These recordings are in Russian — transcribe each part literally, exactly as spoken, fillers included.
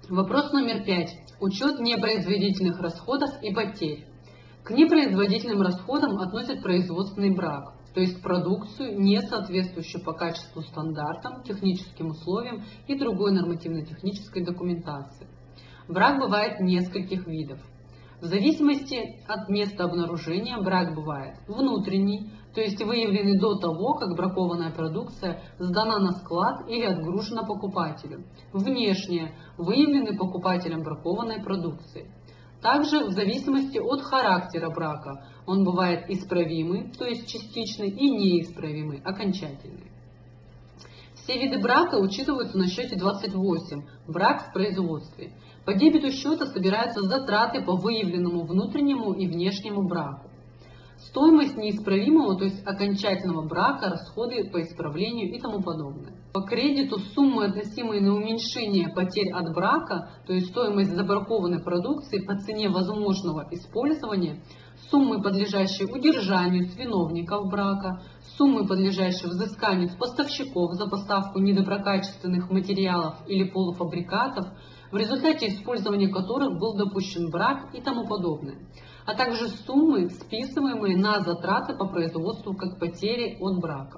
Вопрос номер пять. Учет непроизводительных расходов и потерь. К непроизводительным расходам относят производственный брак, то есть продукцию, не соответствующую по качеству стандартам, техническим условиям и другой нормативно-технической документации. Брак бывает нескольких видов. В зависимости от места обнаружения брак бывает внутренний, то есть выявленный до того, как бракованная продукция сдана на склад или отгружена покупателю. Внешне, выявленный покупателем бракованной продукции. Также в зависимости от характера брака он бывает исправимый, то есть частичный, и неисправимый, окончательный. Все виды брака учитываются на счете двадцать восемь, брак в производстве. По дебету счета собираются затраты по выявленному внутреннему и внешнему браку. Стоимость неисправимого, то есть окончательного брака, расходы по исправлению и тому подобное. По кредиту суммы, относимые на уменьшение потерь от брака, то есть стоимость забракованной продукции по цене возможного использования, суммы, подлежащие удержанию с виновников брака, суммы, подлежащие взысканию с поставщиков за поставку недоброкачественных материалов или полуфабрикатов, в результате использования которых был допущен брак и тому подобное, а также суммы, списываемые на затраты по производству как потери от брака.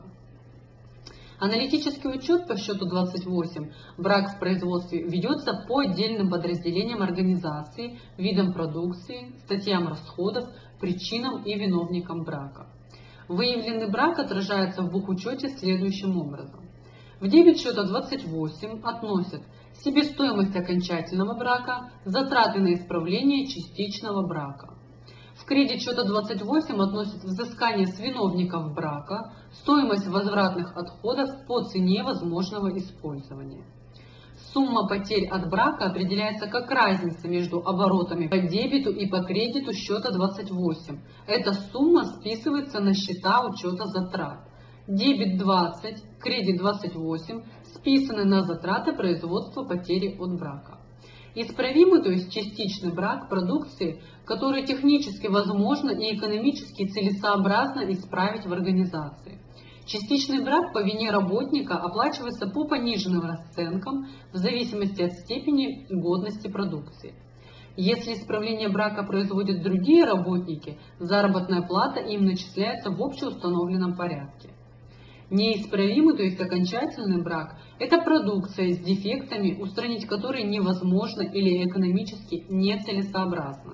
Аналитический учет по счету двадцать восемь брак в производстве ведется по отдельным подразделениям организации, видам продукции, статьям расходов, причинам и виновникам брака. Выявленный брак отражается в бухучете следующим образом. В дебет счета двадцать восемь относят себестоимость окончательного брака, затраты на исправление частичного брака. В кредит счета двадцать восемь относят взыскание с виновников брака, стоимость возвратных отходов по цене возможного использования. Сумма потерь от брака определяется как разница между оборотами по дебету и по кредиту счета двадцать восемь. Эта сумма списывается на счета учета затрат. Дебет двадцать, кредит двадцать восемь списаны на затраты производства потери от брака. Исправимый, то есть частичный брак продукции, который технически возможно и экономически целесообразно исправить в организации. Частичный брак по вине работника оплачивается по пониженным расценкам в зависимости от степени годности продукции. Если исправление брака производят другие работники, заработная плата им начисляется в общеустановленном порядке. Неисправимый, то есть окончательный брак, это продукция с дефектами, устранить которые невозможно или экономически нецелесообразно.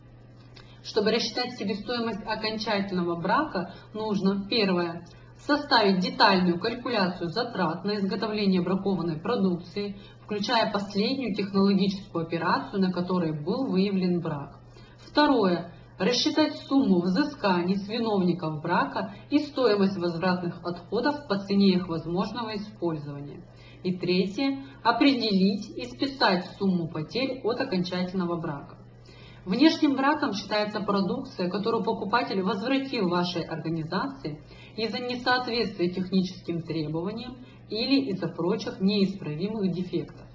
Чтобы рассчитать себестоимость окончательного брака, нужно, первое, составить детальную калькуляцию затрат на изготовление бракованной продукции, включая последнюю технологическую операцию, на которой был выявлен брак. Второе. Рассчитать сумму взысканий с виновников брака и стоимость возвратных отходов по цене их возможного использования. И третье. Определить и списать сумму потерь от окончательного брака. Внешним браком считается продукция, которую покупатель возвратил вашей организации из-за несоответствия техническим требованиям или из-за прочих неисправимых дефектов.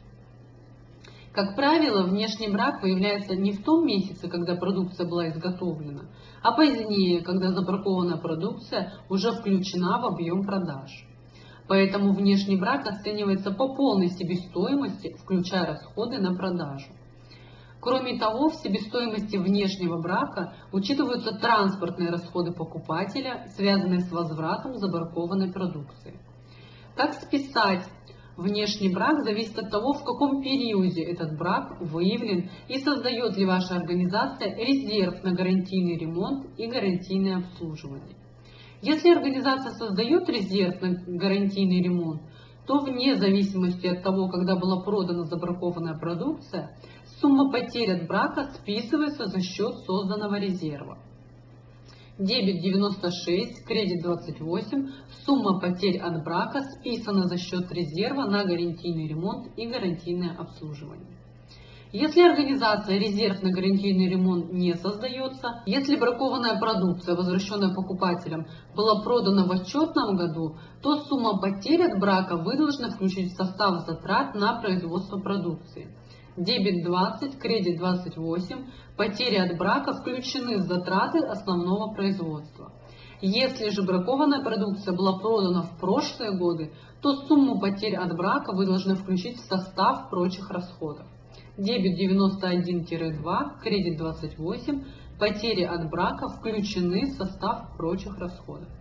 Как правило, внешний брак выявляется не в том месяце, когда продукция была изготовлена, а позднее, когда забракованная продукция уже включена в объем продаж. Поэтому внешний брак оценивается по полной себестоимости, включая расходы на продажу. Кроме того, в себестоимости внешнего брака учитываются транспортные расходы покупателя, связанные с возвратом забракованной продукции. Как списать внешний брак, зависит от того, в каком периоде этот брак выявлен и создает ли ваша организация резерв на гарантийный ремонт и гарантийное обслуживание. Если организация создает резерв на гарантийный ремонт, то вне зависимости от того, когда была продана забракованная продукция, сумма потерь от брака списывается за счет созданного резерва. Дебет девяносто шесть, кредит двадцать восемь, сумма потерь от брака списана за счет резерва на гарантийный ремонт и гарантийное обслуживание. Если организация резерв на гарантийный ремонт не создается, если бракованная продукция, возвращенная покупателям, была продана в отчетном году, то сумма потерь от брака вы должны включить в состав затрат на производство продукции. Дебет двадцать, кредит двадцать восемь, потери от брака включены в затраты основного производства. Если же бракованная продукция была продана в прошлые годы, то сумму потерь от брака вы должны включить в состав прочих расходов. Дебет девяносто один — два, кредит двадцать восемь, потери от брака включены в состав прочих расходов.